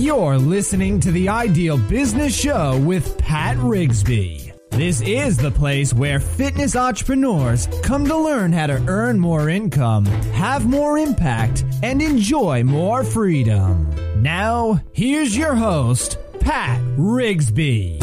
You're listening to the Ideal Business Show with Pat Rigsby. This is the place where fitness entrepreneurs come to learn how to earn more income, have more impact, and enjoy more freedom. Now, here's your host, Pat Rigsby.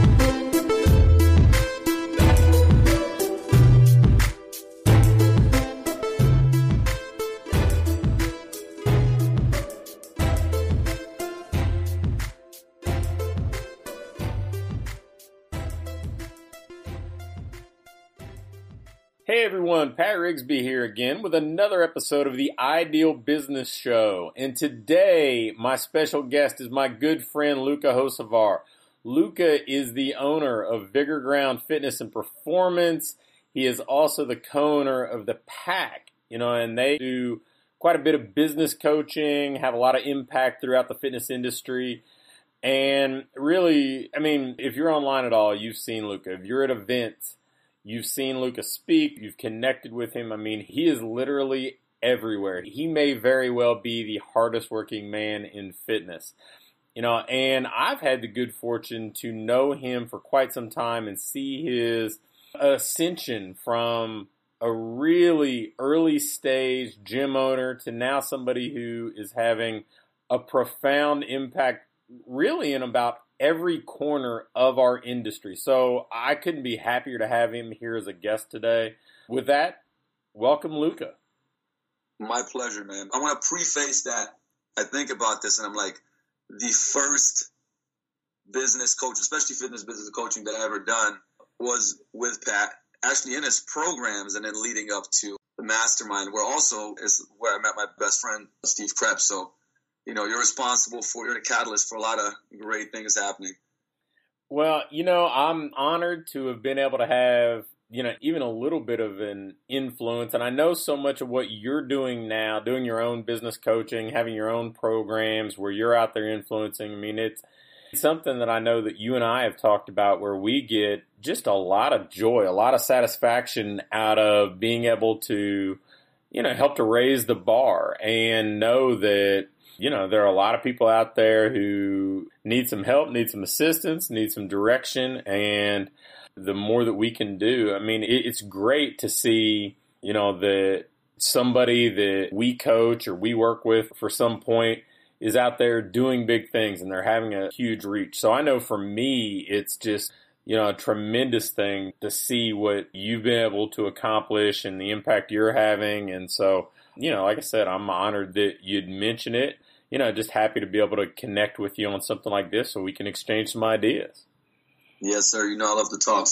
Hey everyone, Pat Rigsby here again with another episode of the Ideal Business Show. And today, my special guest is my good friend Luca Hocevar. Luca is the owner of Vigor Ground Fitness and Performance. He is also the co-owner of The Pack, and they do quite a bit of business coaching, have a lot of impact throughout the fitness industry. And really, if you're online at all, you've seen Luca. If you're at events, you've seen Luca speak, you've connected with him. He is literally everywhere. He may very well be the hardest working man in fitness. And I've had the good fortune to know him for quite some time and see his ascension from a really early stage gym owner to now somebody who is having a profound impact really in about every corner of our industry. So I couldn't be happier to have him here as a guest today. With that, welcome, Luca. My pleasure, man. I want to preface that I think about this and I'm like, the first business coach, especially fitness business coaching that I ever done was with Pat, actually in his programs and then leading up to the mastermind, where also is where I met my best friend, Steve Krebs. So you're responsible you're the catalyst for a lot of great things happening. Well, I'm honored to have been able to have, even a little bit of an influence. And I know so much of what you're doing now, doing your own business coaching, having your own programs where you're out there influencing. It's something that I know that you and I have talked about where we get just a lot of joy, a lot of satisfaction out of being able to, help to raise the bar and know that there are a lot of people out there who need some help, need some assistance, need some direction, and the more that we can do, it's great to see, that somebody that we coach or we work with for some point is out there doing big things and they're having a huge reach. So I know for me, it's just, a tremendous thing to see what you've been able to accomplish and the impact you're having. And so, like I said, I'm honored that you'd mention it. Just happy to be able to connect with you on something like this so we can exchange some ideas. Yes, sir. I love to talk.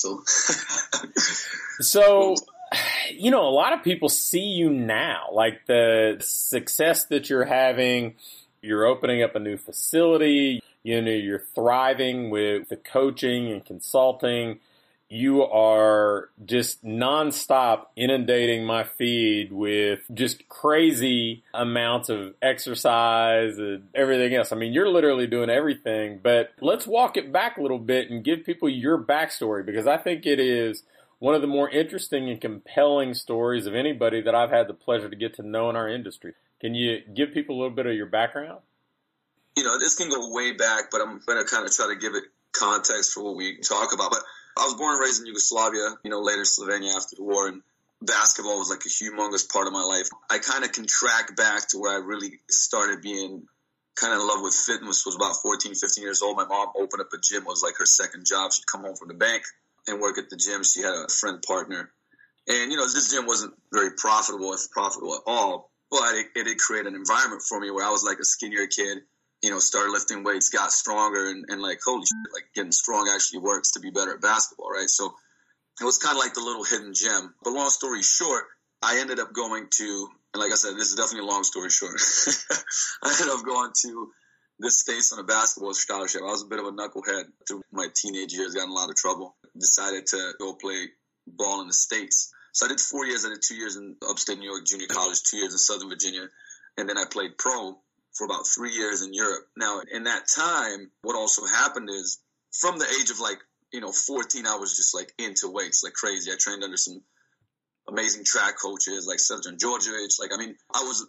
So, a lot of people see you now, like the success that you're having. You're opening up a new facility. You're thriving with the coaching and consulting. You are just nonstop inundating my feed with just crazy amounts of exercise and everything else. You're literally doing everything, but let's walk it back a little bit and give people your backstory, because I think it is one of the more interesting and compelling stories of anybody that I've had the pleasure to get to know in our industry. Can you give people a little bit of your background? This can go way back, but I'm going to kind of try to give it context for what we talk about. But I was born and raised in Yugoslavia, later Slovenia after the war, and basketball was like a humongous part of my life. I kind of can track back to where I really started being kind of in love with fitness was about 14, 15 years old. My mom opened up a gym. It was like her second job. She'd come home from the bank and work at the gym. She had a friend partner. And, this gym wasn't very profitable, if profitable at all, but it did create an environment for me where I was like a skinnier kid, started lifting weights, got stronger, and like, holy shit, like getting strong actually works to be better at basketball, right? So it was kind of like the little hidden gem. But long story short, I ended up going to, and like I said, this is definitely a long story short. I ended up going to the States on a basketball scholarship. I was a bit of a knucklehead through my teenage years, got in a lot of trouble. Decided to go play ball in the States. So I did 4 years. I did 2 years in upstate New York junior college, 2 years in Southern Virginia, and then I played pro for about 3 years in Europe. Now, in that time, what also happened is from the age of 14, I was just like into weights like crazy. I trained under some amazing track coaches like Srdjan Djordjevic. I was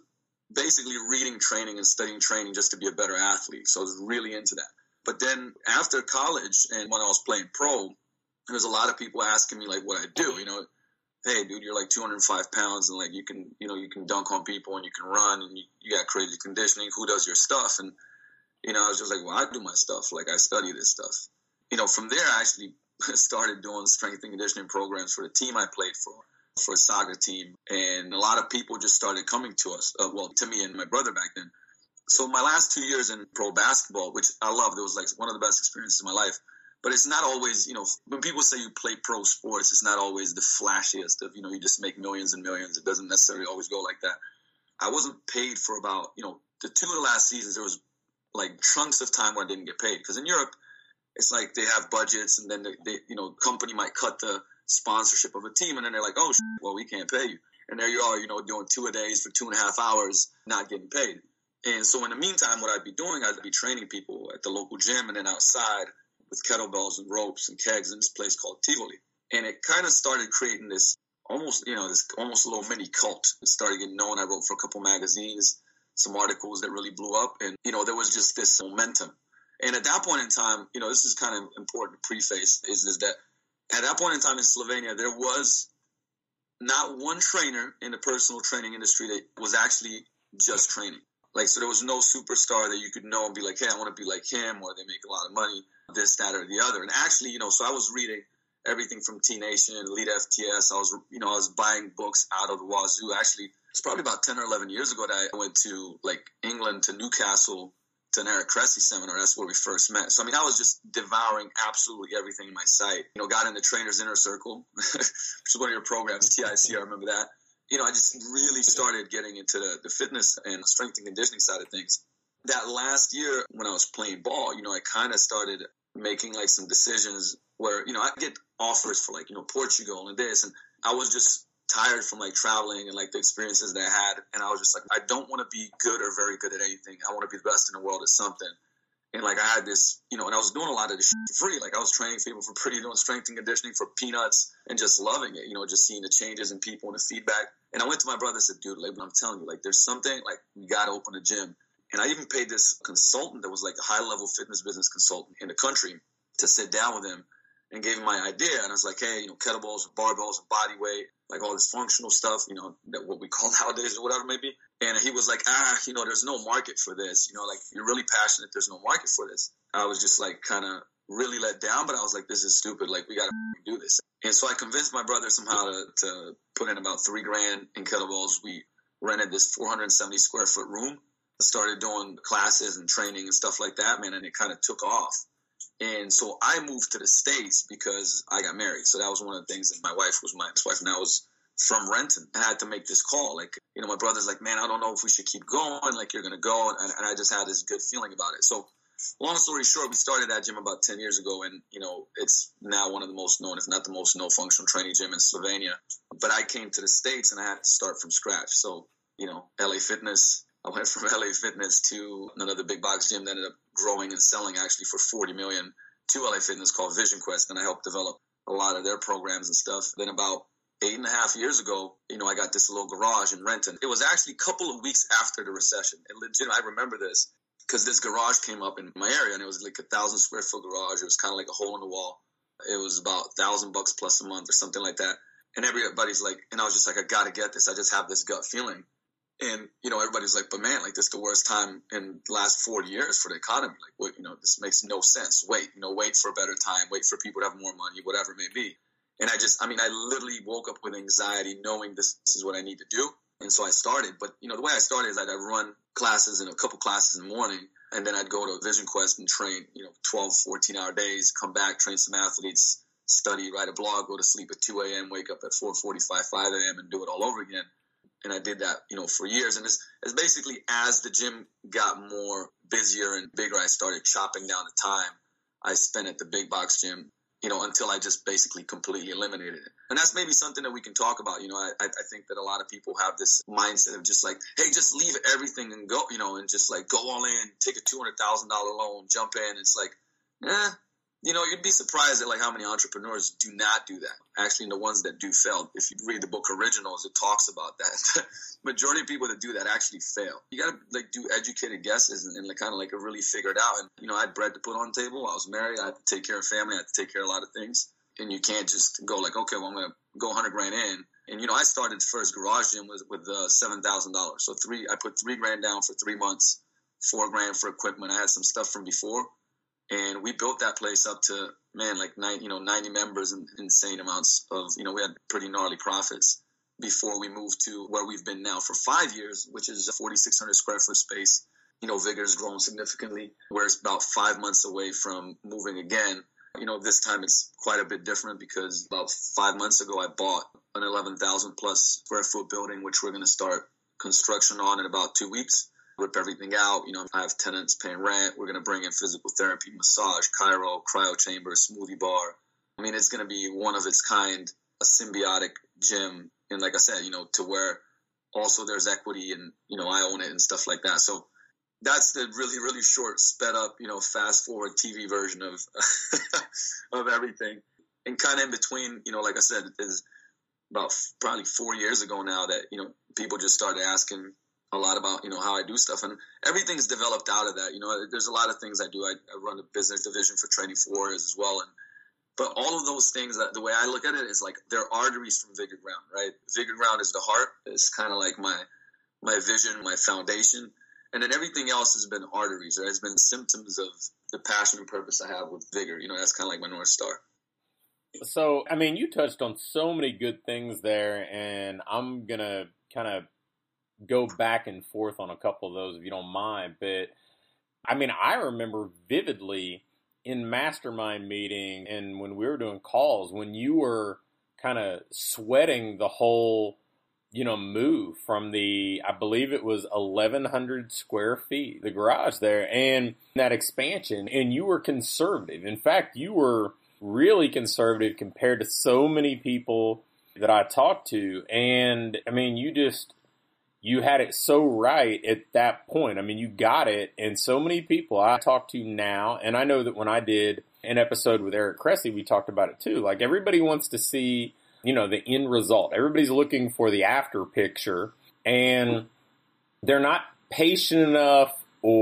basically reading training and studying training just to be a better athlete. So I was really into that. But then after college and when I was playing pro, there was a lot of people asking me like what I do, hey dude, you're like 205 pounds and like you can dunk on people and you can run and you got crazy conditioning. Who does your stuff? And, I was just like, well, I do my stuff. Like I study this stuff. From there, I actually started doing strength and conditioning programs for the team I played for a soccer team. And a lot of people just started coming to us, to me and my brother back then. So my last 2 years in pro basketball, which I loved, it was like one of the best experiences of my life. But it's not always, when people say you play pro sports, it's not always the flashiest of, you just make millions and millions. It doesn't necessarily always go like that. I wasn't paid for about, the 2 of the last seasons, there was like chunks of time where I didn't get paid. Because in Europe, it's like they have budgets and then they company might cut the sponsorship of a team and then they're like, oh, well, we can't pay you. And there you are, doing 2-a-days for 2.5 hours, not getting paid. And so in the meantime, what I'd be doing, I'd be training people at the local gym and then outside with kettlebells and ropes and kegs in this place called Tivoli. And it kind of started creating this almost a little mini cult. It started getting known. I wrote for a couple magazines, some articles that really blew up. And, there was just this momentum. And at that point in time, this is kind of important to preface, is that at that point in time in Slovenia, there was not one trainer in the personal training industry that was actually just training. Like, so there was no superstar that you could know and be like, hey, I want to be like him, or they make a lot of money, this, that, or the other. And actually, so I was reading everything from T-Nation, Elite FTS. I was buying books out of the wazoo. Actually, it's probably about 10 or 11 years ago that I went to like England, to Newcastle, to an Eric Cressy seminar. That's where we first met. So, I was just devouring absolutely everything in my sight. Got into Trainer's Inner Circle, which is one of your programs, TIC, I remember that. I just really started getting into the fitness and strength and conditioning side of things. That last year when I was playing ball, I kind of started making like some decisions where, I get offers for like, Portugal and this, and I was just tired from like traveling and like the experiences that I had. And I was just like, I don't want to be good or very good at anything. I want to be the best in the world at something. And like I had this, and I was doing a lot of this shit for free. Like I was training people for free, doing strength and conditioning for peanuts and just loving it, just seeing the changes in people and the feedback. And I went to my brother and said, dude, like, I'm telling you, like there's something, like we got to open a gym. And I even paid this consultant that was like a high-level fitness business consultant in the country to sit down with him and gave him my idea. And I was like, hey, kettlebells and barbells and body weight, like all this functional stuff, that what we call nowadays or whatever it may be. And he was like, there's no market for this. Like you're really passionate. There's no market for this. I was just like kind of really let down, but I was like, this is stupid. Like we got to do this. And so I convinced my brother somehow to put in about $3,000 in kettlebells. We rented this 470 square foot room, started doing classes and training and stuff like that, man. And it kind of took off. And so I moved to the States because I got married. So that was one of the things that my wife was my ex-wife, and I was from Renton. I had to make this call. Like, my brother's like, man, I don't know if we should keep going. Like, you're going to go. And I just had this good feeling about it. So long story short, we started that gym about 10 years ago. And, it's now one of the most known, if not the most known functional training gym in Slovenia. But I came to the States and I had to start from scratch. So, LA Fitness. I went from LA Fitness to another big box gym that ended up growing and selling actually for $40 million to LA Fitness called Vision Quest. And I helped develop a lot of their programs and stuff. Then about 8.5 years ago, I got this little garage in Renton. It was actually a couple of weeks after the recession. And legit, I remember this because this garage came up in my area and it was like 1,000 square foot garage. It was kind of like a hole in the wall. It was about $1,000 plus a month or something like that. And everybody's like, and I was just like, I got to get this. I just have this gut feeling. And, everybody's like, but man, like this is the worst time in the last 40 years for the economy. Like, what, this makes no sense. Wait for a better time. Wait for people to have more money, whatever it may be. And I literally woke up with anxiety knowing this is what I need to do. And so I started. But, the way I started is I'd run classes and a couple classes in the morning. And then I'd go to Vision Quest and train, 12, 14-hour days, come back, train some athletes, study, write a blog, go to sleep at 2 a.m., wake up at 4:45, 5 a.m., and do it all over again. And I did that, for years. And it's basically as the gym got more busier and bigger, I started chopping down the time I spent at the big box gym, until I just basically completely eliminated it. And that's maybe something that we can talk about. I think that a lot of people have this mindset of just like, hey, just leave everything and go, and just like go all in, take a $200,000 loan, jump in. It's like, You know, you'd be surprised at like how many entrepreneurs do not do that. Actually, the ones that do fail, if you read the book Originals, it talks about that. Majority of people that do that actually fail. You got to like do educated guesses and like kind of like really figure it out. And, you know, I had bread to put on the table. I was married. I had to take care of family. I had to take care of a lot of things. And you can't just go like, okay, well, I'm going to go $100,000 in. And, you know, I started the first garage gym with $7,000. So I put $3,000 down for 3 months, $4,000 for equipment. I had some stuff from before. And we built that place up to, man, like 90 members and insane amounts of, you know, we had pretty gnarly profits before we moved to where we've been now for 5 years, which is a 4,600 square foot space. You know, Vigor's grown significantly, where it's about 5 months away from moving again. You know, this time it's quite a bit different because about 5 months ago I bought an 11,000 plus square foot building, which we're going to start construction on in about 2 weeks. Rip everything out. You know, I have tenants paying rent. We're going to bring in physical therapy, massage, chiro, cryo chamber, smoothie bar. I mean, it's going to be one of its kind, a symbiotic gym. And like I said, you know, to where also there's equity and, you know, I own it and stuff like that. So that's the really, really short, sped up, you know, fast forward TV version of of everything. And kind of in between, you know, like I said, is about probably 4 years ago now that, you know, people just started asking a lot about, you know, how I do stuff, and everything's developed out of that. You know, there's a lot of things I do. I run a business division for Training for Warriors as well. But all of those things, the way I look at it is like they're arteries from Vigor Ground, right? Vigor Ground is the heart. It's kind of like my vision, my foundation. And then everything else has been arteries, right? It's been symptoms of the passion and purpose I have with Vigor. You know, that's kind of like my North Star. So, I mean, you touched on so many good things there, and I'm going to kind of go back and forth on a couple of those if you don't mind. But I mean, I remember vividly in mastermind meeting and when we were doing calls, when you were kind of sweating the whole, you know, move from the, I believe it was 1,100 square feet, the garage there, and that expansion, and you were conservative. In fact, you were really conservative compared to so many people that I talked to. And I mean, you had it so right at that point. I mean, you got it. And so many people I talk to now, and I know that when I did an episode with Eric Cressy, we talked about it too. Like, everybody wants to see, you know, the end result. Everybody's looking for the after picture, and they're not patient enough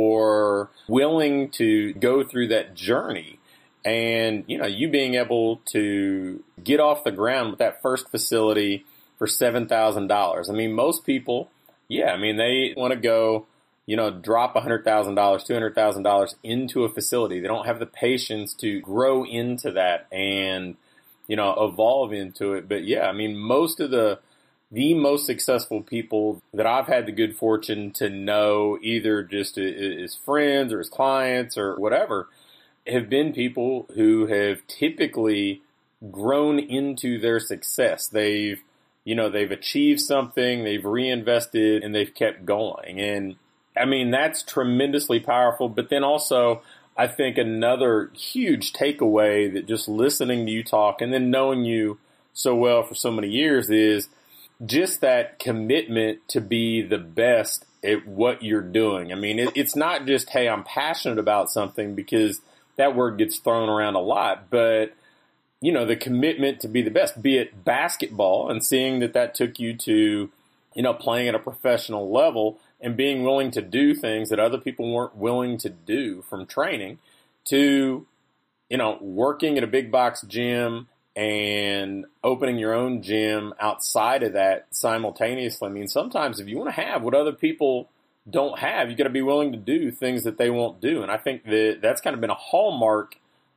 or willing to go through that journey. And, you know, you being able to get off the ground with that first facility for $7,000. I mean, most people, yeah, I mean, they want to go, you know, drop $100,000, $200,000 into a facility. They don't have the patience to grow into that and, you know, evolve into it. But yeah, I mean, most of the most successful people that I've had the good fortune to know, either just as friends or as clients or whatever, have been people who have typically grown into their success. They've achieved something, they've reinvested, and they've kept going. And I mean, that's tremendously powerful. But then also, I think another huge takeaway that just listening to you talk and then knowing you so well for so many years is just that commitment to be the best at what you're doing. I mean, it's not just, hey, I'm passionate about something, because that word gets thrown around a lot, but you know, the commitment to be the best, be it basketball, and seeing that took you to, you know, playing at a professional level and being willing to do things that other people weren't willing to do, from training to, you know, working at a big box gym and opening your own gym outside of that simultaneously. I mean, sometimes if you want to have what other people don't have, you got to be willing to do things that they won't do. And I think that's kind of been a hallmark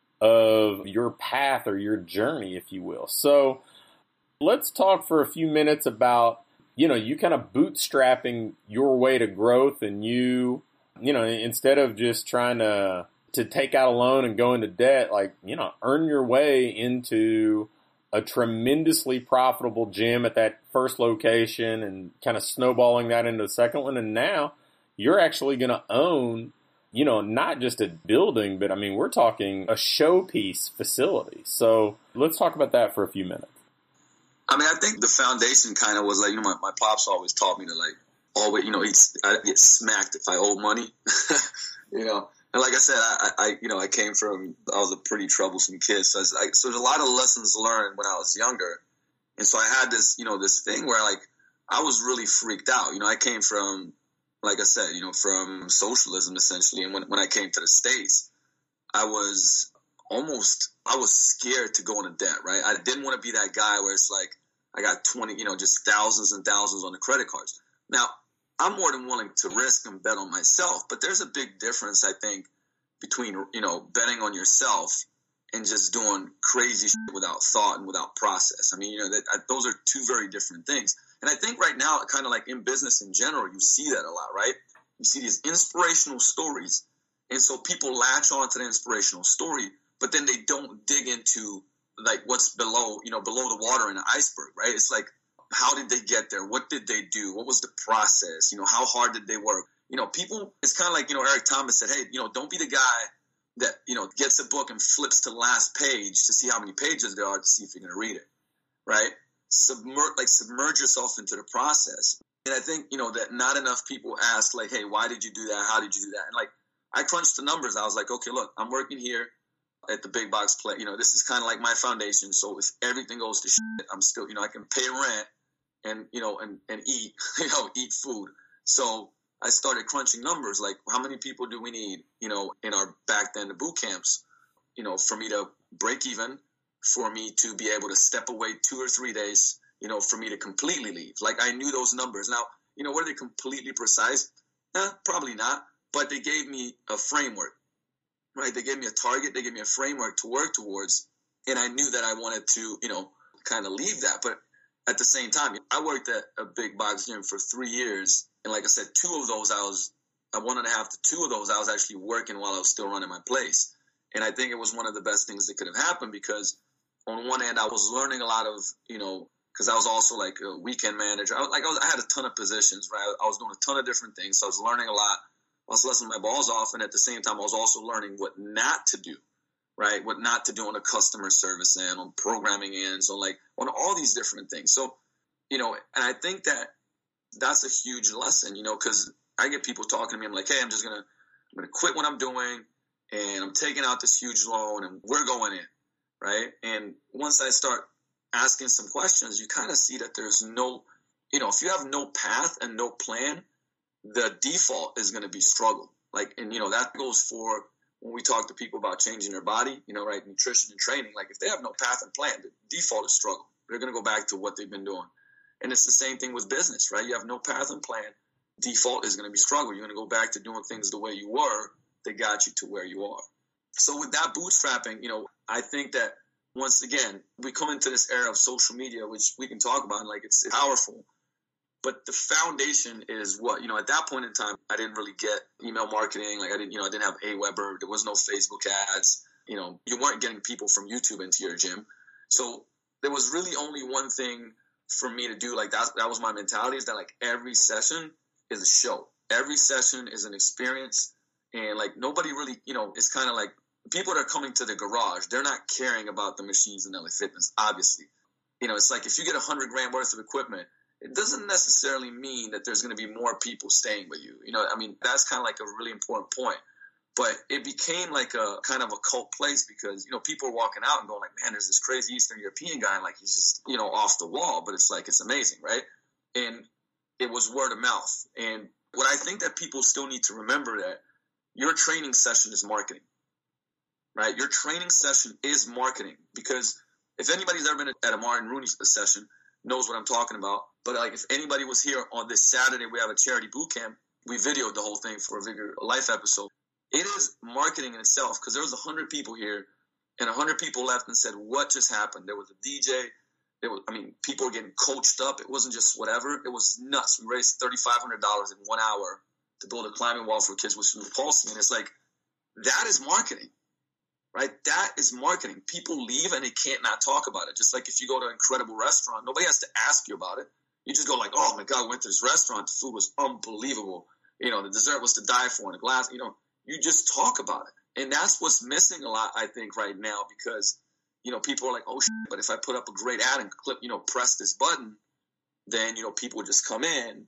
of your path or your journey, if you will. So let's talk for a few minutes about, you know, you kind of bootstrapping your way to growth, and you know, instead of just trying to take out a loan and go into debt, like, you know, earn your way into a tremendously profitable gym at that first location and kind of snowballing that into the second one. And now you're actually going to own, you know, not just a building, but I mean, we're talking a showpiece facility. So let's talk about that for a few minutes. I mean, I think the foundation kind of was like, you know, my pops always taught me to like, always, you know, I get smacked if I owe money, you know, And like I said, I came from, I was a pretty troublesome kid. So so there's a lot of lessons learned when I was younger. And so I had this, this thing where like, I was really freaked out. I came from, like I said, from socialism essentially. And when I came to the States, I was scared to go into debt, right? I didn't want to be that guy where it's like, I got 20, just thousands and thousands on the credit cards. Now, I'm more than willing to risk and bet on myself, but there's a big difference, I think, between, betting on yourself and just doing crazy shit without thought and without process. I mean, those are two very different things. And I think right now, kind of like in business in general, you see that a lot, right? You see these inspirational stories. And so people latch on to the inspirational story, but then they don't dig into like what's below the water in the iceberg, right? It's like, how did they get there? What did they do? What was the process? How hard did they work? People, it's kind of like, Eric Thomas said, hey, don't be the guy that, gets a book and flips to the last page to see how many pages there are to see if you're going to read it, right? Submerge yourself into the process. And I think, that not enough people ask like, hey, why did you do that? How did you do that? And like, I crunched the numbers. I was like, okay, look, I'm working here at the big box play. This is kind of like my foundation. So if everything goes to shit, I'm still, I can pay rent and, and eat, eat food. So I started crunching numbers. Like, how many people do we need, in our back then, the boot camps, for me to break even, for me to be able to step away 2 or 3 days, for me to completely leave. Like, I knew those numbers. Now, were they completely precise? Probably not. But they gave me a framework, right? They gave me a target. They gave me a framework to work towards. And I knew that I wanted to, kind of leave that. But at the same time, I worked at a big box gym for 3 years. And like I said, 2 of those, 1.5 to 2 of those, I was actually working while I was still running my place. And I think it was one of the best things that could have happened because on one end, I was learning a lot of, because I was also like a weekend manager. I had a ton of positions, right? I was doing a ton of different things. So I was learning a lot. I was lessening my balls off. And at the same time, I was also learning what not to do, right? What not to do on the customer service end, on programming ends, on all these different things. So, and I think that that's a huge lesson, because I get people talking to me. I'm like, hey, I'm going to quit what I'm doing and I'm taking out this huge loan and we're going in, right? And once I start asking some questions, you kind of see that there's no, if you have no path and no plan, the default is going to be struggle. Like, and that goes for when we talk to people about changing their body, right? Nutrition and training. Like if they have no path and plan, the default is struggle. They're going to go back to what they've been doing. And it's the same thing with business, right? You have no path and plan. Default is going to be struggle. You're going to go back to doing things the way you were that got you to where you are. So with that bootstrapping, I think that once again, we come into this era of social media, which we can talk about, and like it's powerful. But the foundation is what, at that point in time, I didn't really get email marketing. Like I didn't have Aweber. There was no Facebook ads. You weren't getting people from YouTube into your gym. So there was really only one thing for me to do. Like that was my mentality, is that like every session is a show. Every session is an experience. And like nobody really, it's kind of like people that are coming to the garage, they're not caring about the machines in LA Fitness, obviously. It's like if you get $100,000 worth of equipment, it doesn't necessarily mean that there's going to be more people staying with you. That's kind of like a really important point. But it became like a kind of a cult place because, people are walking out and going like, man, there's this crazy Eastern European guy. And like, he's just, off the wall, but it's like, it's amazing. Right. And it was word of mouth. And what I think that people still need to remember that your training session is marketing, right? Your training session is marketing because if anybody's ever been at a Martin Rooney session, knows what I'm talking about. But like if anybody was here on this Saturday, we have a charity boot camp. We videoed the whole thing for a Vigor Life episode. It is marketing in itself because there was 100 people here and 100 people left and said, what just happened? There was a DJ. People were getting coached up. It wasn't just whatever. It was nuts. We raised $3,500 in 1 hour to build a climbing wall for kids with cerebral palsy. And it's like, that is marketing. Right? That is marketing. People leave and they can't not talk about it. Just like if you go to an incredible restaurant, nobody has to ask you about it. You just go like, oh my God, I went to this restaurant. The food was unbelievable. The dessert was to die for in a glass. You just talk about it. And that's what's missing a lot, I think, right now because, people are like, oh shit, but if I put up a great ad and clip, press this button, then, people would just come in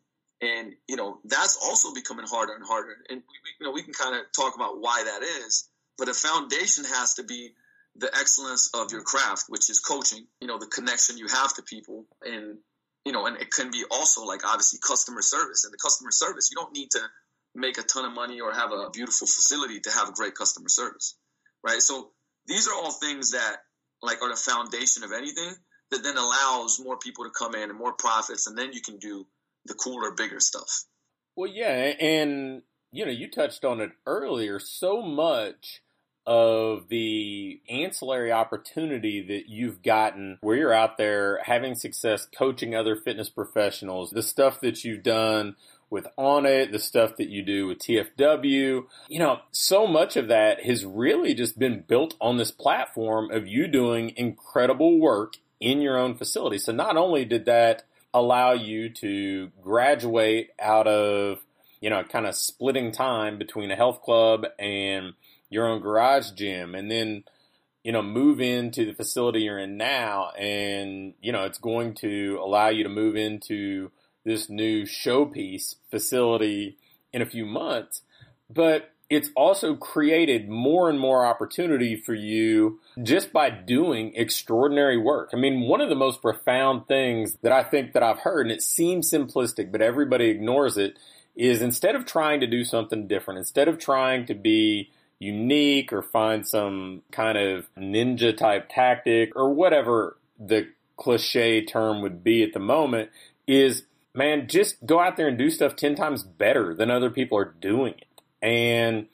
And, that's also becoming harder and harder. And, we can kind of talk about why that is. But a foundation has to be the excellence of your craft, which is coaching, the connection you have to people. And, and it can be also like obviously customer service. And the customer service, you don't need to make a ton of money or have a beautiful facility to have a great customer service, right? So these are all things that like are the foundation of anything that then allows more people to come in and more profits. And then you can do the cooler, bigger stuff. Well, yeah. And, you touched on it earlier. So much of the ancillary opportunity that you've gotten where you're out there having success coaching other fitness professionals, the stuff that you've done with Onnit, the stuff that you do with TFW, so much of that has really just been built on this platform of you doing incredible work in your own facility. So not only did that allow you to graduate out of, kind of splitting time between a health club and your own garage gym, and then, move into the facility you're in now. And, it's going to allow you to move into this new showpiece facility in a few months. But it's also created more and more opportunity for you just by doing extraordinary work. I mean, one of the most profound things that I think that I've heard, and it seems simplistic, but everybody ignores it, is instead of trying to do something different, instead of trying to be unique or find some kind of ninja type tactic or whatever the cliche term would be at the moment, is, man, just go out there and do stuff 10 times better than other people are doing it. And,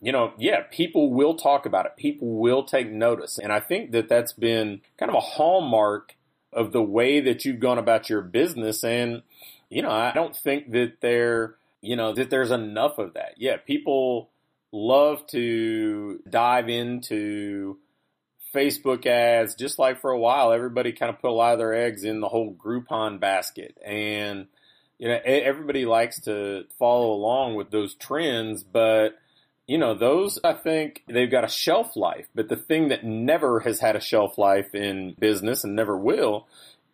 people will talk about it. People will take notice. And I think that that's been kind of a hallmark of the way that you've gone about your business. And, I don't think that there's enough of that. Yeah, people love to dive into Facebook ads, just like for a while, everybody kind of put a lot of their eggs in the whole Groupon basket. And, everybody likes to follow along with those trends, but, those, I think they've got a shelf life. But the thing that never has had a shelf life in business and never will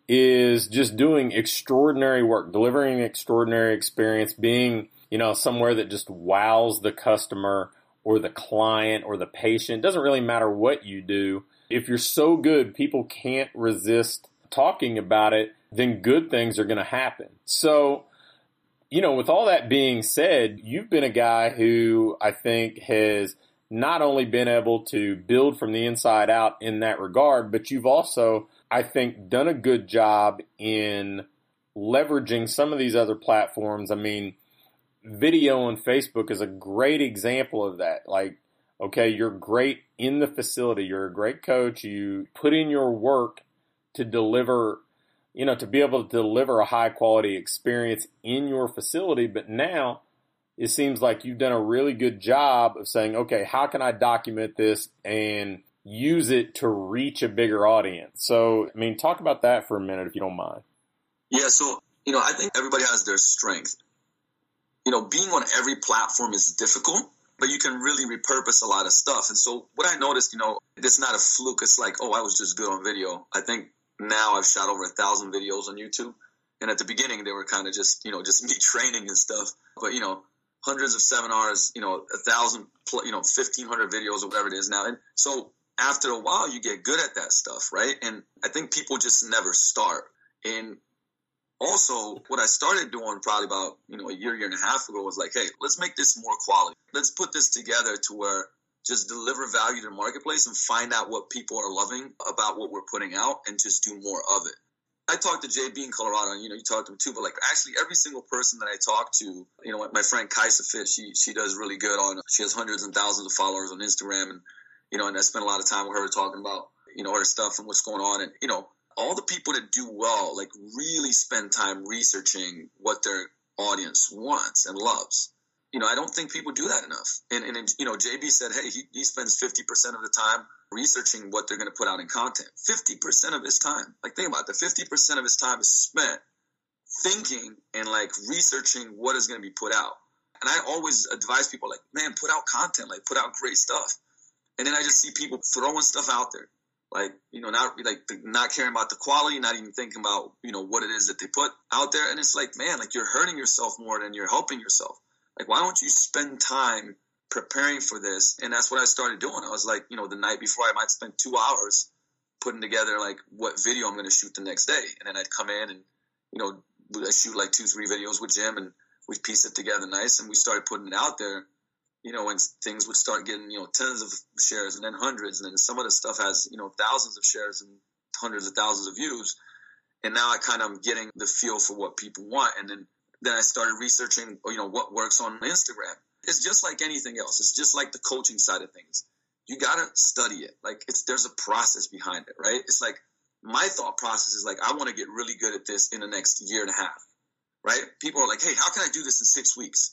is just doing extraordinary work, delivering an extraordinary experience, being, somewhere that just wows the customer or the client or the patient. It doesn't really matter what you do. If you're so good, people can't resist talking about it, then good things are going to happen. So, with all that being said, you've been a guy who I think has not only been able to build from the inside out in that regard, but you've also, I think, done a good job in leveraging some of these other platforms. I mean, video on Facebook is a great example of that. Like, okay, you're great in the facility. You're a great coach. You put in your work to deliver, to be able to deliver a high quality experience in your facility. But now it seems like you've done a really good job of saying, okay, how can I document this and use it to reach a bigger audience? So, I mean, talk about that for a minute, if you don't mind. Yeah. So, I think everybody has their strength. Being on every platform is difficult, but you can really repurpose a lot of stuff. And so what I noticed, it's not a fluke. It's like, oh, I was just good on video. I think now I've shot over 1,000 videos on YouTube. And at the beginning, they were kind of just me training and stuff. But, hundreds of seminars, 1,000, 1,500 videos or whatever it is now. And so after a while, you get good at that stuff, right? And I think people just never start. And also, what I started doing probably about, a year and a half ago was like, hey, let's make this more quality. Let's put this together to where just deliver value to the marketplace and find out what people are loving about what we're putting out and just do more of it. I talked to JB in Colorado, and, you talked to him too, but like actually every single person that I talk to, my friend Kaisa Fit, she does really good she has hundreds and thousands of followers on Instagram, and, and I spent a lot of time with her talking about, her stuff and what's going on. And, all the people that do well, like really spend time researching what their audience wants and loves. I don't think people do that enough. And JB said, hey, he spends 50% of the time researching what they're going to put out in content. 50% of his time. Like, think about that. 50% of his time is spent thinking and like researching what is going to be put out. And I always advise people like, man, put out content, like put out great stuff. And then I just see people throwing stuff out there. Like, not caring about the quality, not even thinking about, what it is that they put out there. And it's like, man, like, you're hurting yourself more than you're helping yourself. Like, why don't you spend time preparing for this? And that's what I started doing. I was like, the night before, I might spend 2 hours putting together like what video I'm going to shoot the next day. And then I'd come in and, I shoot like 2-3 videos with Jim, and we'd piece it together nice. And we started putting it out there, and things would start getting, tens of shares and then hundreds. And then some of the stuff has, thousands of shares and hundreds of thousands of views. And now I kind of am getting the feel for what people want. And then I started researching, what works on Instagram. It's just like anything else. It's just like the coaching side of things. You got to study it. Like, there's a process behind it, right? It's like, my thought process is like, I want to get really good at this in the next year and a half, right? People are like, hey, how can I do this in 6 weeks?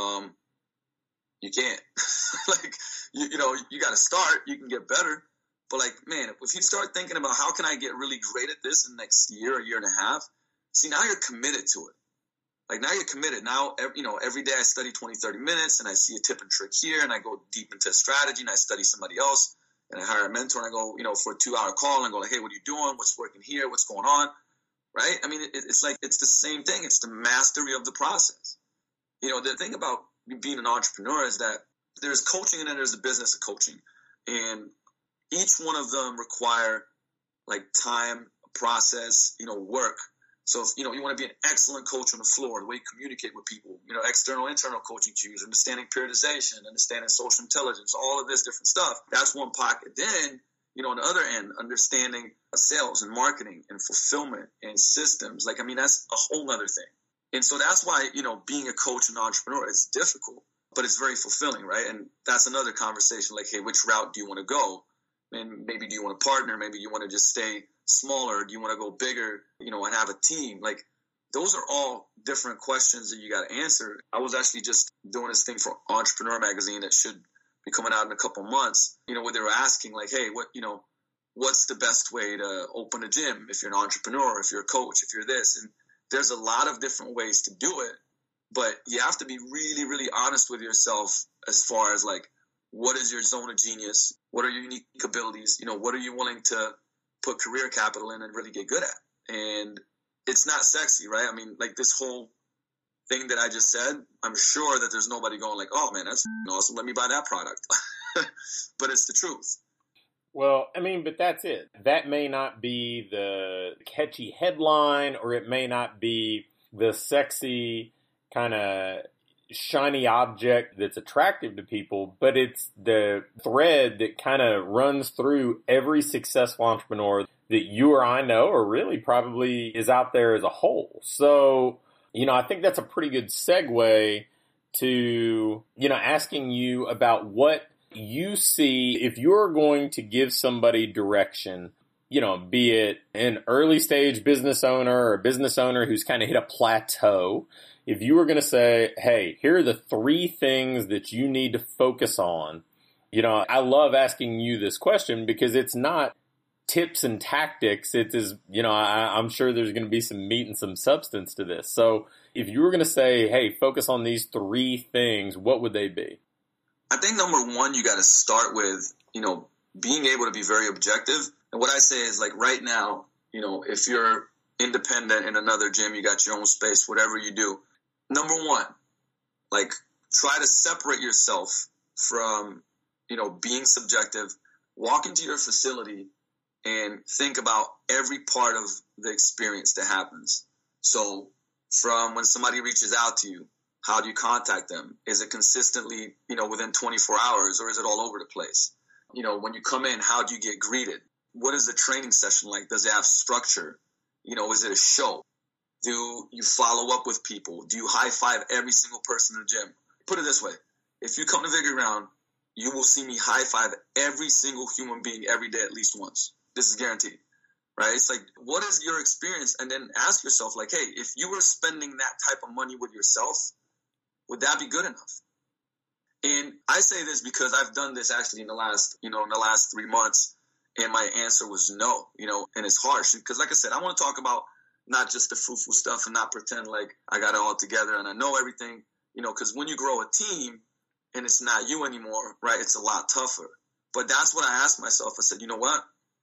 You can't. Like, you got to start. You can get better. But like, man, if you start thinking about how can I get really great at this in the next year, a year and a half, see, now you're committed to it. Like, now you're committed. Now, every day I study 20, 30 minutes, and I see a tip and trick here, and I go deep into strategy, and I study somebody else, and I hire a mentor, and I go, for a 2-hour call, and I go like, hey, what are you doing? What's working here? What's going on? Right? I mean, it's like, it's the same thing. It's the mastery of the process. The thing about being an entrepreneur is that there's coaching, and then there's the business of coaching. And each one of them require like time, process, work. So if, you want to be an excellent coach on the floor, the way you communicate with people, external, internal coaching cues, understanding periodization, understanding social intelligence, all of this different stuff, that's one pocket. Then, on the other end, understanding sales and marketing and fulfillment and systems. Like, I mean, that's a whole other thing. And so that's why, being a coach and entrepreneur is difficult, but it's very fulfilling, right? And that's another conversation, like, hey, which route do you want to go? And maybe do you want to partner? Maybe you want to just stay smaller? Do you want to go bigger, and have a team? Like, those are all different questions that you got to answer. I was actually just doing this thing for Entrepreneur Magazine that should be coming out in a couple months, where they were asking like, hey, what's the best way to open a gym if you're an entrepreneur, if you're a coach, if you're this? And there's a lot of different ways to do it, but you have to be really, really honest with yourself as far as like, what is your zone of genius? What are your unique abilities? What are you willing to put career capital in and really get good at? And it's not sexy, right? I mean, like, this whole thing that I just said, I'm sure that there's nobody going like, oh man, that's awesome, let me buy that product. But it's the truth. Well, I mean, but that's it. That may not be the catchy headline, or it may not be the sexy kind of shiny object that's attractive to people, but it's the thread that kind of runs through every successful entrepreneur that you or I know, or really probably is out there as a whole. So, I think that's a pretty good segue to, asking you about what you see if you're going to give somebody direction, be it an early stage business owner or a business owner who's kind of hit a plateau. If you were going to say, hey, here are the 3 things that you need to focus on, I love asking you this question because it's not tips and tactics. It is, I'm sure there's going to be some meat and some substance to this. So if you were going to say, hey, focus on these 3 things, what would they be? I think number one, you got to start with, being able to be very objective. And what I say is like right now, if you're independent in another gym, you got your own space, whatever you do. Number one, like, try to separate yourself from, being subjective. Walk into your facility and think about every part of the experience that happens. So from when somebody reaches out to you, how do you contact them? Is it consistently, within 24 hours, or is it all over the place? When you come in, how do you get greeted? What is the training session like? Does it have structure? Is it a show? Do you follow up with people? Do you high five every single person in the gym? Put it this way. If you come to Vigor Ground, you will see me high five every single human being every day at least once. This is guaranteed, right? It's like, what is your experience? And then ask yourself, like, hey, if you were spending that type of money with yourself, would that be good enough? And I say this because I've done this actually in the last 3 months, and my answer was no, and it's harsh because, like I said, I want to talk about not just the fruitful stuff and not pretend like I got it all together and I know everything, because when you grow a team and it's not you anymore, right, it's a lot tougher. But that's what I asked myself. I said, you know what?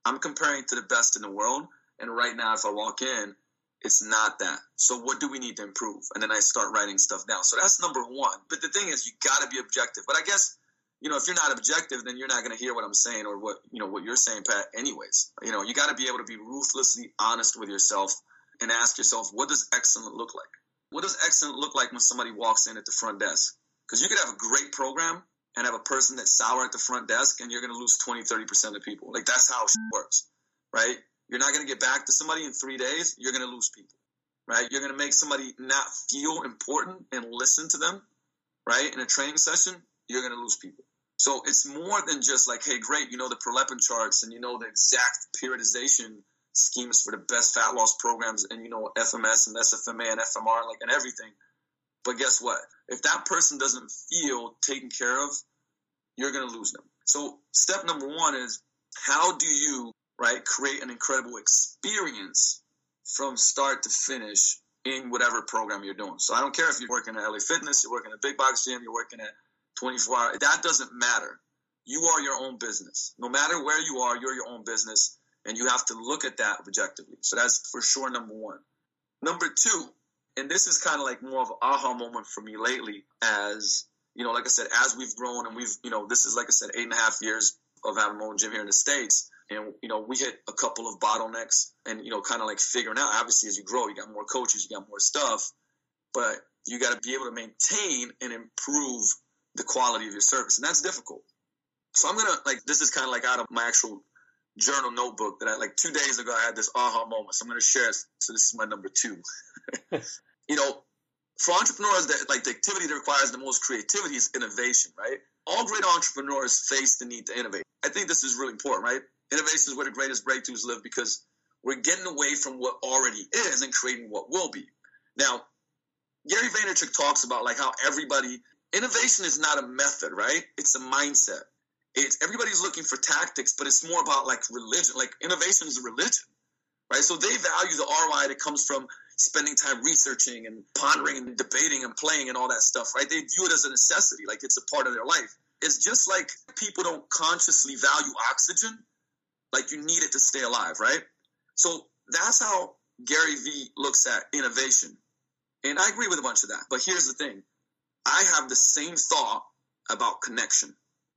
I'm comparing to the best in the world. And right now, if I walk in, it's not that. So what do we need to improve? And then I start writing stuff down. So that's number one. But the thing is, you got to be objective. But I guess, you know, if you're not objective, then you're not going to hear what I'm saying or what you're saying, Pat, anyways. You know, you got to be able to be ruthlessly honest with yourself and ask yourself, what does excellent look like? What does excellent look like when somebody walks in at the front desk? Because you could have a great program and have a person that's sour at the front desk, and you're going to lose 20, 30% of people. Like, that's how shit works, right? You're not going to get back to somebody in 3 days. You're going to lose people, right? You're going to make somebody not feel important and listen to them, right? In a training session, you're going to lose people. So it's more than just like, hey, great, you know the Prolapin charts and you know the exact periodization schemes for the best fat loss programs and you know FMS and SFMA and FMR and everything. But guess what? If that person doesn't feel taken care of, you're going to lose them. So step number one is, how do you, right, create an incredible experience from start to finish in whatever program you're doing? So I don't care if you're working at LA Fitness, you're working at Big Box Gym, you're working at 24 hours. That doesn't matter. You are your own business. No matter where you are, you're your own business, and you have to look at that objectively. So that's for sure number one. Number two, and this is kind of like more of an aha moment for me lately, as, you know, like I said, as we've grown and we've, you know, this is, like I said, 8.5 years of having my own gym here in the States. And, you know, we hit a couple of bottlenecks and, you know, kind of like figuring out, obviously, as you grow, you got more coaches, you got more stuff, but you got to be able to maintain and improve the quality of your service. And that's difficult. So I'm going to, like, this is kind of like out of my actual journal notebook that I, like 2 days ago, I had this aha moment. So I'm going to share it. So this is my number two. You know, for entrepreneurs, that like the activity that requires the most creativity is innovation, right? All great entrepreneurs face the need to innovate. I think this is really important, right? Innovation is where the greatest breakthroughs live because we're getting away from what already is and creating what will be. Now, Gary Vaynerchuk talks about like how innovation is not a method, right? It's a mindset. Everybody's looking for tactics, but it's more about like religion. Like innovation is a religion, right? So they value the ROI that comes from spending time researching and pondering and debating and playing and all that stuff, right? They view it as a necessity, like it's a part of their life. It's just like people don't consciously value oxygen, like you need it to stay alive, right? So that's how Gary Vee looks at innovation. And I agree with a bunch of that. But here's the thing. I have the same thought about connection.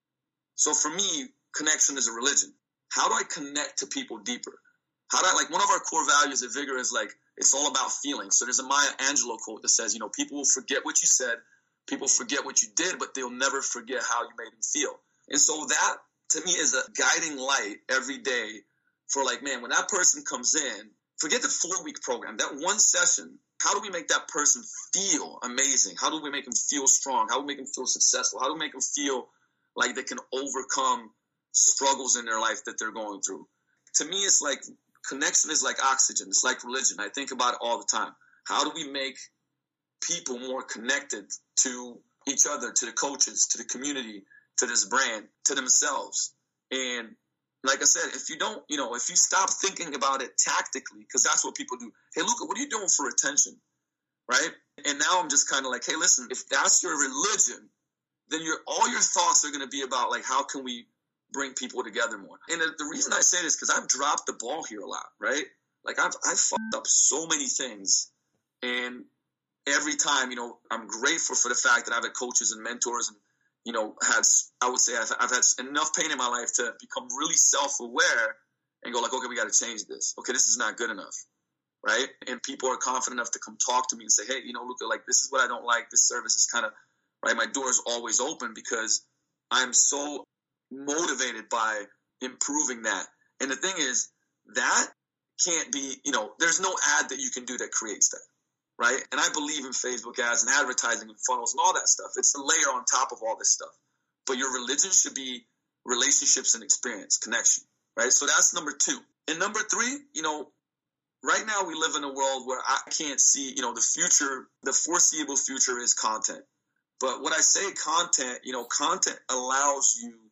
So for me, connection is a religion. How do I connect to people deeper? How do I, like, one of our core values at Vigor is like, it's all about feelings. So there's a Maya Angelou quote that says, you know, people will forget what you said, people forget what you did, but they'll never forget how you made them feel. And so that, to me, is a guiding light every day for like, man, when that person comes in, forget the 4-week program, that one session, how do we make that person feel amazing? How do we make them feel strong? How do we make them feel successful? How do we make them feel like they can overcome struggles in their life that they're going through? To me, it's like connection is like oxygen. It's like religion. I think about it all the time. How do we make people more connected to each other, to the coaches, to the community, to this brand, to themselves? And like I said, if you don't, you know, if you stop thinking about it tactically, because that's what people do. Hey, Luca, what are you doing for attention? Right? And now I'm just kind of like, hey, listen, if that's your religion, then all your thoughts are going to be about like, how can we bring people together more? And the reason I say this, because I've dropped the ball here a lot, right? Like I've fucked up so many things. And every time, you know, I'm grateful for the fact that I've had coaches and mentors and, you know, I would say I've had enough pain in my life to become really self-aware and go like, okay, we got to change this. Okay, this is not good enough, right? And people are confident enough to come talk to me and say, hey, you know, Luca, like this is what I don't like. This service is kind of, right? My door is always open because I'm so motivated by improving that. And the thing is, that can't be, you know, there's no ad that you can do that creates that. Right? And I believe in Facebook ads and advertising and funnels and all that stuff. It's a layer on top of all this stuff. But your religion should be relationships and experience, connection, right? So that's number two. And number three, you know, right now we live in a world where I can't see, you know, the future, the foreseeable future is content. But when I say content, you know, content allows you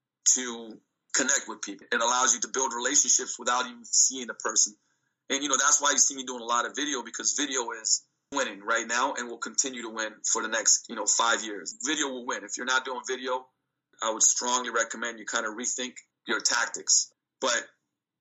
to connect with people. It allows you to build relationships without even seeing the person. And, you know, that's why you see me doing a lot of video, because video is winning right now and will continue to win for the next, you know, 5 years. Video will win. If you're not doing video, I would strongly recommend you kind of rethink your tactics. But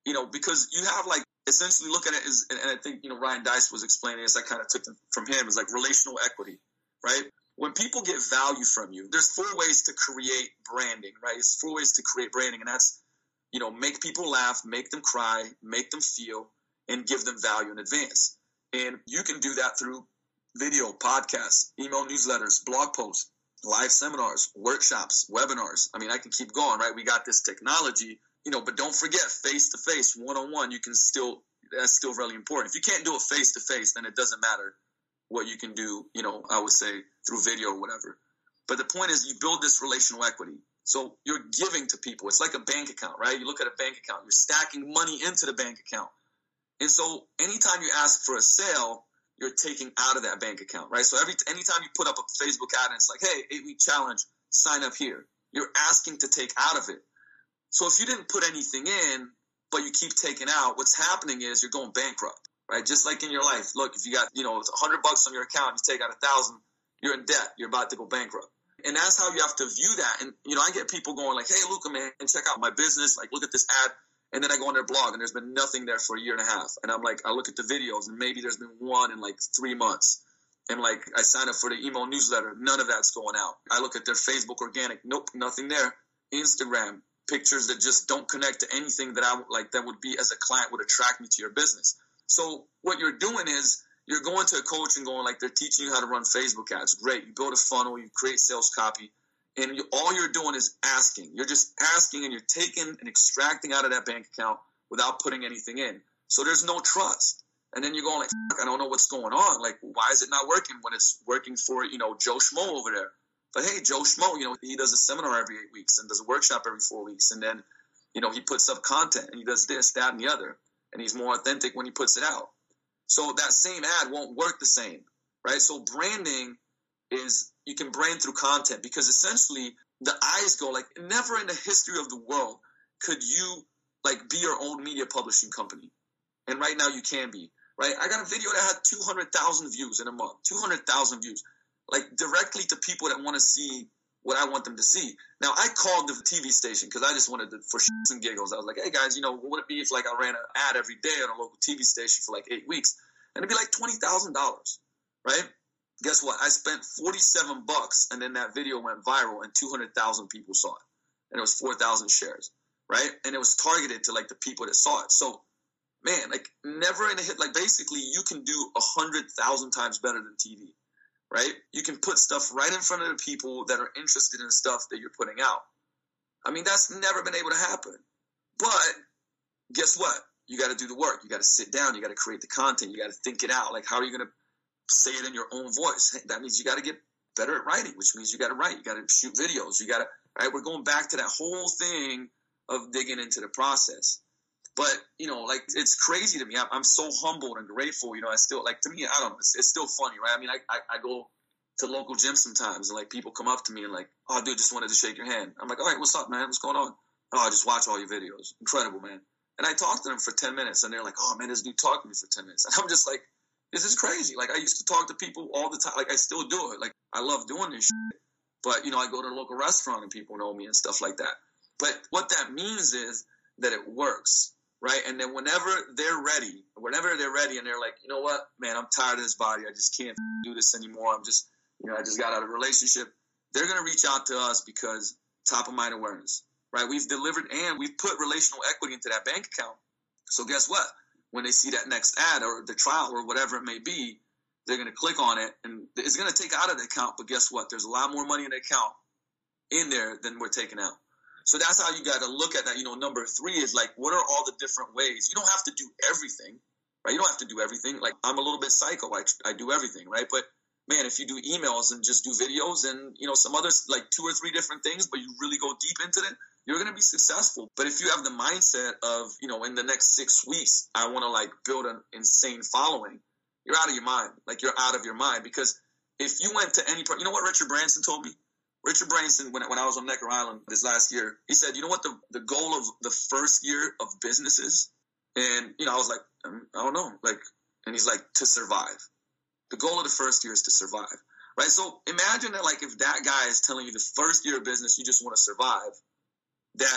because you have like, essentially look at it as, and I think, Ryan Dice was explaining this, I kind of took it from him, is like relational equity, right? When people get value from you, there's 4 ways to create branding, right? It's 4 ways to create branding, and that's, make people laugh, make them cry, make them feel, and give them value in advance. And you can do that through video, podcasts, email newsletters, blog posts, live seminars, workshops, webinars. I mean, I can keep going, right? We got this technology, but don't forget face-to-face, one-on-one, that's still really important. If you can't do it face-to-face, then it doesn't matter what you can do, I would say through video or whatever. But the point is you build this relational equity. So you're giving to people. It's like a bank account, right? You look at a bank account, you're stacking money into the bank account. And so anytime you ask for a sale, you're taking out of that bank account, right? So anytime you put up a Facebook ad and it's like, hey, 8-week challenge, sign up here, you're asking to take out of it. So if you didn't put anything in, but you keep taking out, what's happening is you're going bankrupt, right? Just like in your life. Look, if you got, $100 on your account, you take out 1,000, you're in debt. You're about to go bankrupt. And that's how you have to view that. And, I get people going like, hey, Luca, man, check out my business. Like, look at this ad. And then I go on their blog and there's been nothing there for a year and a half. And I'm like, I look at the videos and maybe there's been one in like 3 months. And like, I sign up for the email newsletter. None of that's going out. I look at their Facebook organic. Nope, nothing there. Instagram, pictures that just don't connect to anything that that would be as a client would attract me to your business. So what you're doing is you're going to a coach and going like, they're teaching you how to run Facebook ads. Great. You build a funnel, you create sales copy. And all you're doing is asking. You're just asking and you're taking and extracting out of that bank account without putting anything in. So there's no trust. And then you're going like, I don't know what's going on. Like, why is it not working when it's working for, Joe Schmo over there? But hey, Joe Schmo, he does a seminar every 8 weeks and does a workshop every 4 weeks. And then, he puts up content and he does this, that, and the other. And he's more authentic when he puts it out. So that same ad won't work the same, right? So branding is, you can brand through content, because essentially the eyes go like, never in the history of the world could you like be your own media publishing company. And right now you can be, right? I got a video that had 200,000 views in a month, 200,000 views, like directly to people that want to see what I want them to see. Now I called the TV station because I just wanted to, for shits and giggles. I was like, hey guys, what would it be if like I ran an ad every day on a local TV station for like 8 weeks? And it'd be like $20,000, right? Guess what? I spent $47 and then that video went viral and 200,000 people saw it. And it was 4,000 shares, right? And it was targeted to like the people that saw it. So, man, like never in a hit, like basically you can do 100,000 times better than TV, right? You can put stuff right in front of the people that are interested in stuff that you're putting out. I mean, that's never been able to happen. But guess what? You got to do the work. You got to sit down. You got to create the content. You got to think it out. Like, how are you going to say it in your own voice? That means you got to get better at writing, which means you got to write. You got to shoot videos. You got to, right? We're going back to that whole thing of digging into the process. But, like, it's crazy to me. I'm so humbled and grateful. I still, like, to me, I don't know. It's still funny, right? I mean, I go to local gyms sometimes and, like, people come up to me and, like, oh, dude, just wanted to shake your hand. I'm like, all right, what's up, man? What's going on? Oh, I just watch all your videos. Incredible, man. And I talk to them for 10 minutes and they're like, oh, man, this dude talked to me for 10 minutes. And I'm just like, this is crazy. Like, I used to talk to people all the time. Like, I still do it. Like, I love doing this shit. But, I go to a local restaurant and people know me and stuff like that. But what that means is that it works, right? And then whenever they're ready and they're like, you know what, man, I'm tired of this body. I just can't do this anymore. I'm just, I just got out of a relationship. They're going to reach out to us because top of mind awareness, right? We've delivered and we've put relational equity into that bank account. So guess what? When they see that next ad or the trial or whatever it may be, they're going to click on it and it's going to take out of the account. But guess what? There's a lot more money in the account in there than we're taking out. So that's how you got to look at that. Number 3 is like, what are all the different ways? You don't have to do everything, right? You don't have to do everything. Like, I'm a little bit psycho. I do everything, right? But man, if you do emails and just do videos and, some other like 2 or 3 different things, but you really go deep into it, you're going to be successful. But if you have the mindset of, in the next 6 weeks, I want to like build an insane following, you're out of your mind. Like, you're out of your mind, because if you went to any, you know what Richard Branson told me? Richard Branson, when I was on Necker Island this last year, he said, you know what the goal of the first year of business is? And, I was like, I don't know. Like, and he's like, to survive. The goal of the first year is to survive, right? So imagine that, like, if that guy is telling you the first year of business, you just want to survive, that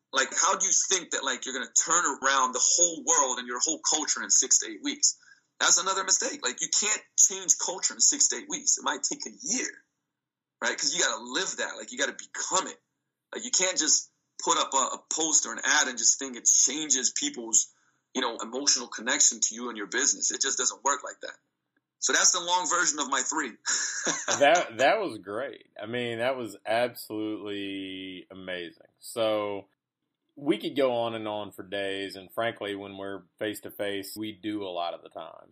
Like, how do you think that, like, you're going to turn around the whole world and your whole culture in 6 to 8 weeks? That's another mistake. Like, you can't change culture in 6 to 8 weeks. It might take a year, right? Because you got to live that. Like, you got to become it. Like, you can't just put up a post or an ad and just think it changes people's, you know, emotional connection to you and your business. It just doesn't work like that. So that's the long version of my 3. That was great. I mean, that was absolutely amazing. So we could go on and on for days, and frankly, when we're face-to-face, we do a lot of the time.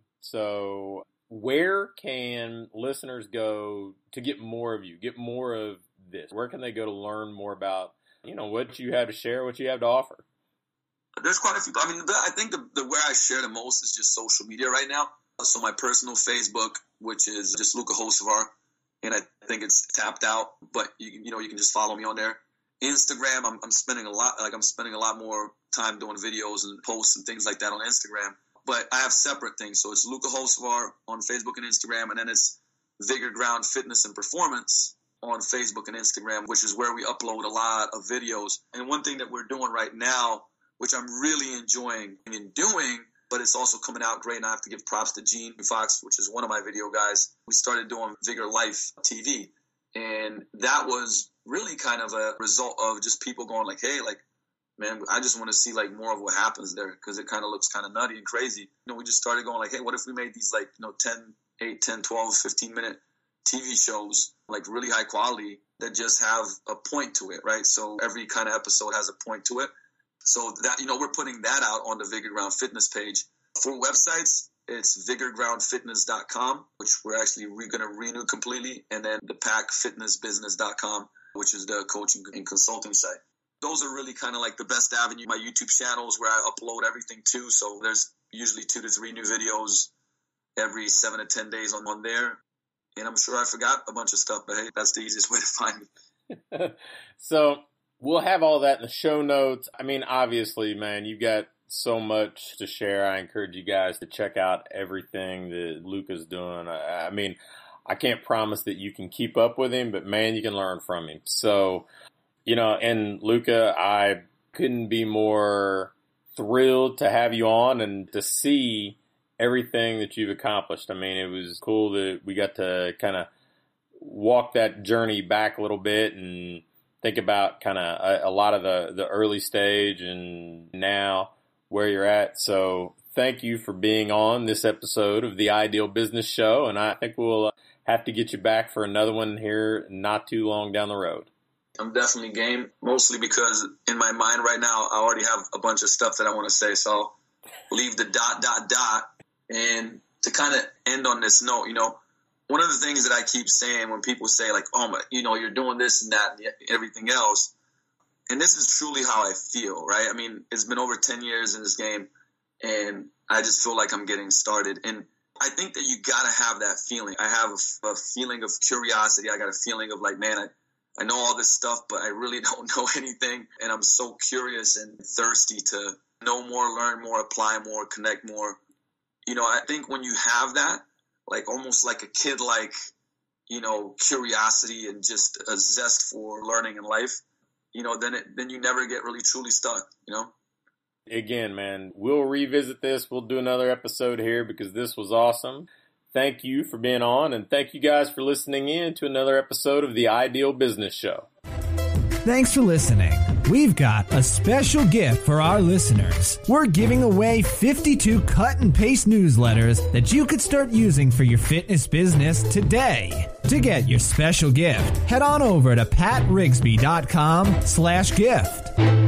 So where can listeners go to get more of you, get more of this? Where can they go to learn more about, you know, what you have to share, what you have to offer? There's quite a few. I mean, I think the where I share the most is just social media right now. So my personal Facebook, which is just Luka Hocevar, and I think it's tapped out, but you can just follow me on there. Instagram, I'm spending a lot more time doing videos and posts and things like that on Instagram. But I have separate things. So it's Luka Hocevar on Facebook and Instagram, and then it's Vigor Ground Fitness and Performance on Facebook and Instagram, which is where we upload a lot of videos. And one thing that we're doing right now, which I'm really enjoying and doing, but it's also coming out great, and I have to give props to Gene Fox, which is one of my video guys. We started doing Vigor Life TV, and that was really kind of a result of just people going like, hey, like, man, I just want to see like more of what happens there, because it kind of looks kind of nutty and crazy. You know, we just started going like, hey, what if we made these like, 8, 10, 12, 15-minute TV shows, like really high quality, that just have a point to it, right? So every kind of episode has a point to it. So that, we're putting that out on the Vigor Ground Fitness page. For websites, it's vigorgroundfitness.com, which we're actually going to renew completely, and then the packfitnessbusiness.com, which is the coaching and consulting site. Those are really kind of like the best avenue. My YouTube channels where I upload everything too. So there's usually 2 to 3 new videos every 7 to 10 days on there. And I'm sure I forgot a bunch of stuff, but hey, that's the easiest way to find me. So we'll have all that in the show notes. I mean, obviously, man, you've got so much to share. I encourage you guys to check out everything that Luka's doing. I mean, I can't promise that you can keep up with him, but man, you can learn from him. So, and Luka, I couldn't be more thrilled to have you on and to see everything that you've accomplished. I mean, it was cool that we got to kind of walk that journey back a little bit and think about kind of a lot of the early stage and now where you're at. So thank you for being on this episode of the Ideal Business Show. And I think we'll have to get you back for another one here not too long down the road. I'm definitely game, mostly because in my mind right now, I already have a bunch of stuff that I want to say. So I'll leave the ... And to kind of end on this note, one of the things that I keep saying when people say like, oh, my, you're doing this and that and everything else, and this is truly how I feel, right? I mean, it's been over 10 years in this game, and I just feel like I'm getting started. And I think that you got to have that feeling. I have a feeling of curiosity. I got a feeling of like, man, I know all this stuff, but I really don't know anything. And I'm so curious and thirsty to know more, learn more, apply more, connect more. I think when you have that, like almost like a kid, like, curiosity and just a zest for learning in life, then you never get really truly stuck, Again, man, we'll revisit this. We'll do another episode here because this was awesome. Thank you for being on, and thank you guys for listening in to another episode of the Ideal Business Show. Thanks for listening. We've got a special gift for our listeners. We're giving away 52 cut and paste newsletters that you could start using for your fitness business today. To get your special gift, head on over to patrigsby.com/gift.